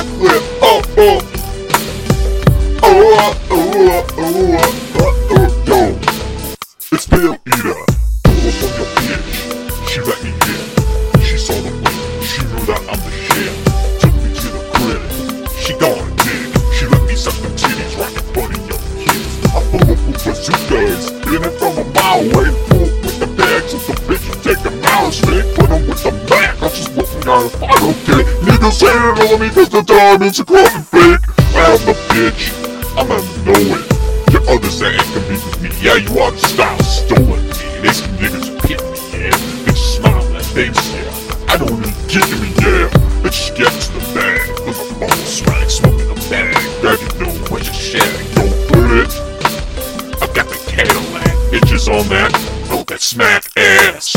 clip. Yo, it's Bill Eater. Pull up on your bitch. She let me in. She saw the way. She knew that I'm the shit. Took me to the crib. She gone dick. She let me suck them titties right in front of your kids. I pull up with bazookas, in it from a mile away. Pull up with the bags of the bitches, take them out straight. Put them with the Mac. I just walking out of fire, okay? Niggas hating on me cause the diamonds are crawling fake. I am the bitch. I'm out to know it. Your others that ain't compete with me, yeah, you are the style stolen me. They some niggas who hit me, yeah. Bitches smile at face, yeah. I don't need getting me, yeah. Bitches get to the bag with a ball swag, smoking a bag. Grab your new with your shag, don't put it. I got the Cadillac, bitches on that, know that smack ass.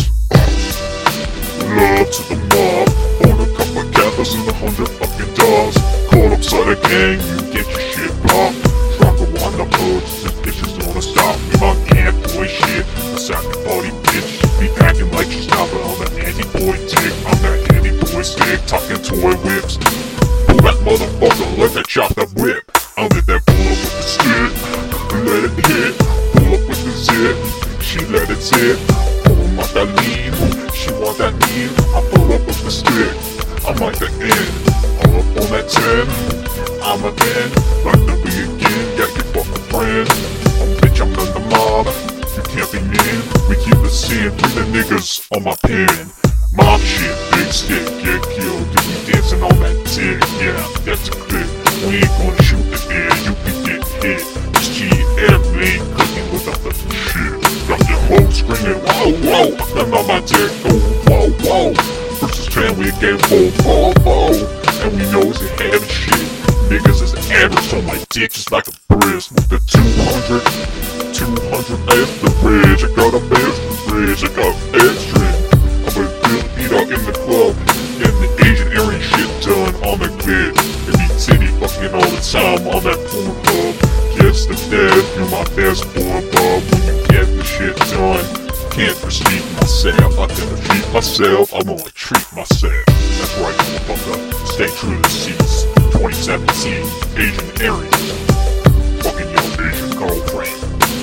Love to the mob, own a couple of cappers and 100 fucking dogs. Caught upside a gang, you get your shit popped. On the hoods, this bitch is gonna stop me, my ant boy shit. A sappy body bitch, be acting like she's not, but I'm an anti-boy dick. I'm that anti-boy stick, talking toy whips. Pull that motherfucker, let that chop that whip. I'll let that pull up with the skid, let it hit. Pull up with the zip, she let it zip. Pull like that lean, she want that lean. I pull up with the stick, I'm like the end. All up on that 10, I'm a 10, like the again, got your fucking friend. Bitch, I'm in the mob, you can't be mean. We keep the scene, through the niggas on my pen. Mob shit, big stick, get killed. Do we dancing on that dick? Yeah, that's a clip. We ain't gonna shoot the air, you can get hit. This G-Airplane cooking without the shit. Got your hoe screaming, whoa, whoa. I'm on my dick, oh, whoa, whoa. Versus Tran, we again, whoa, whoa. And we know it's a heavy shit. Niggas is average on my dick just like a brisk. With the 200 as the bridge. I got a best bridge, I got extra. I'm a real eater in the club, getting the Asian Aryan shit done on the grid. And be titty fucking all the time on that porn club. Guess the dead, you're my best boy above. When you get the shit done, can't receive myself. I can treat myself, I'm gonna treat myself. That's right, motherfucker, stay true to the seats. 2017, Asian Aryans. Fucking your Asian girlfriend.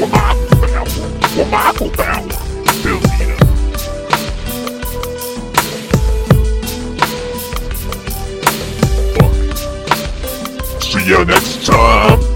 Wamako power. Bill Eater. Fuck. See ya next time.